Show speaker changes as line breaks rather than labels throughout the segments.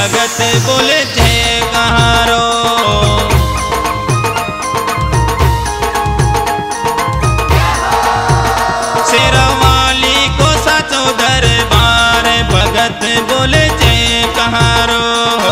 भगत बोले जयकारो। शेरवाली को साचो दरबार भगत बोले जयकारो।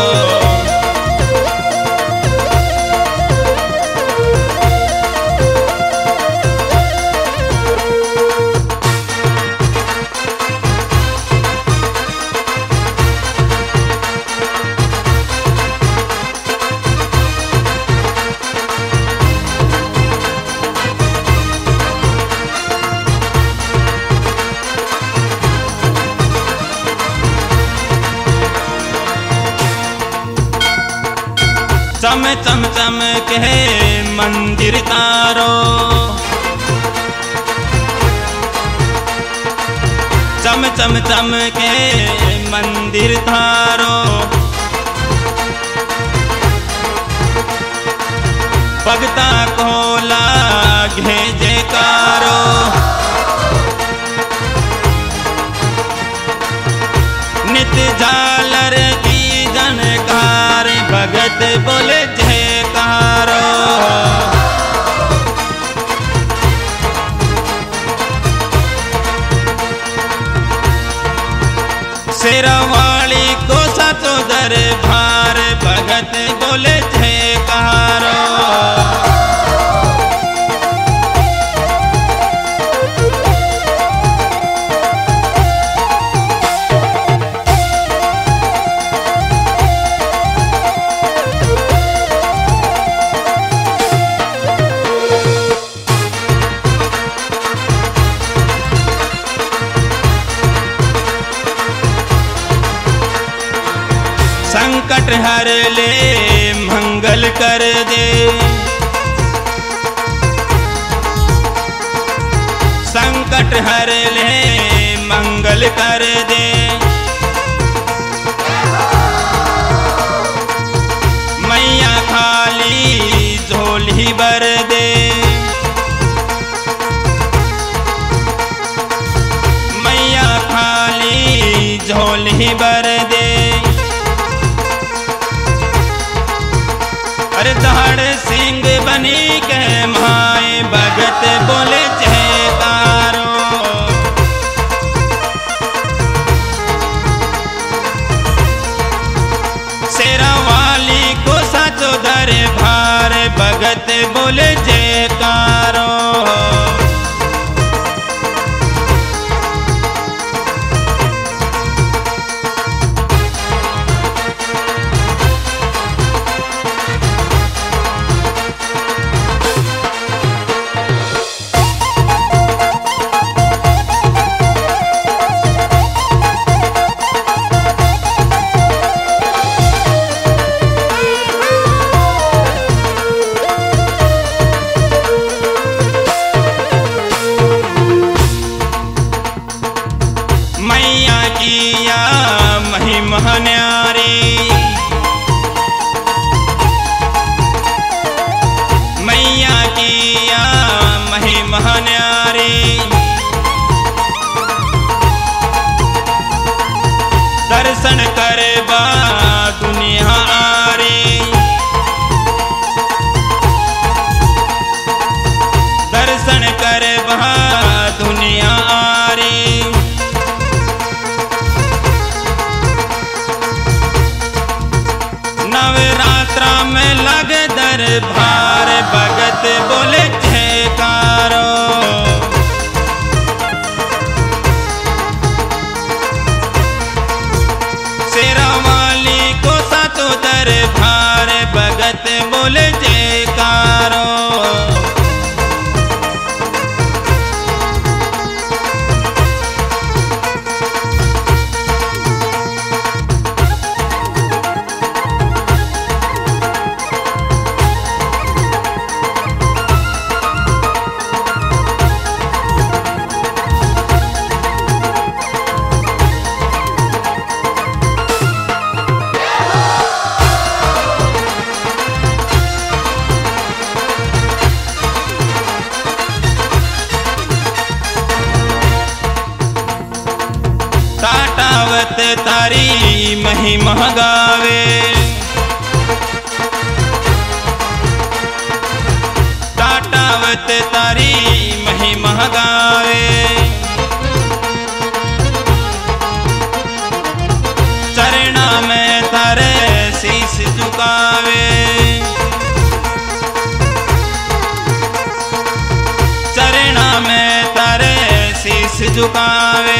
चम चम चम के मंदिर तारो, चम चम चम के मंदिर तारो। भगता को लागे जयकारो। नित्य झालर की जनकार भगत बोले जयकारो। शेरवाली को साचो दरबार भगत बोले जयकारो। संकट हर ले मंगल कर दे, संकट हर ले मंगल कर दे। मैया खाली झोली भर दे, मैया खाली झोली भर दे। अरे दहाड़ सिंह बनी के माए भगत बोले जयकारो। शेरवाली को साचो दरबार भगत बोले जयकारो। मैया किया महिमा न्यारी, मैया किया महिमा न्यारी। दर्शन करबा दुनिया आरी, दर्शन करबा दुनिया आरी। नवरात्रा में लगे दरबार भगत बोले जयकारो। शेरवाली को साचो दरबार भगत बोले जयकारो। तारी महिमा गावे, भगत तारी महिमा गावे। चरणा में तारे शीश झुकावे। चरणा में तारे शीश झुकावे।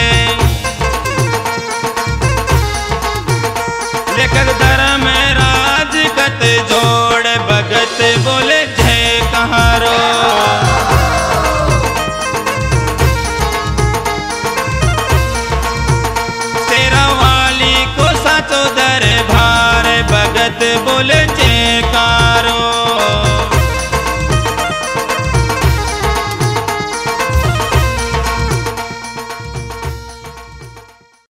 लेकर धर्म राज कत जोड़ भगत बोले जय कहारो। तेरा वाली को साचो दरबार भगत बोले जय कहारो।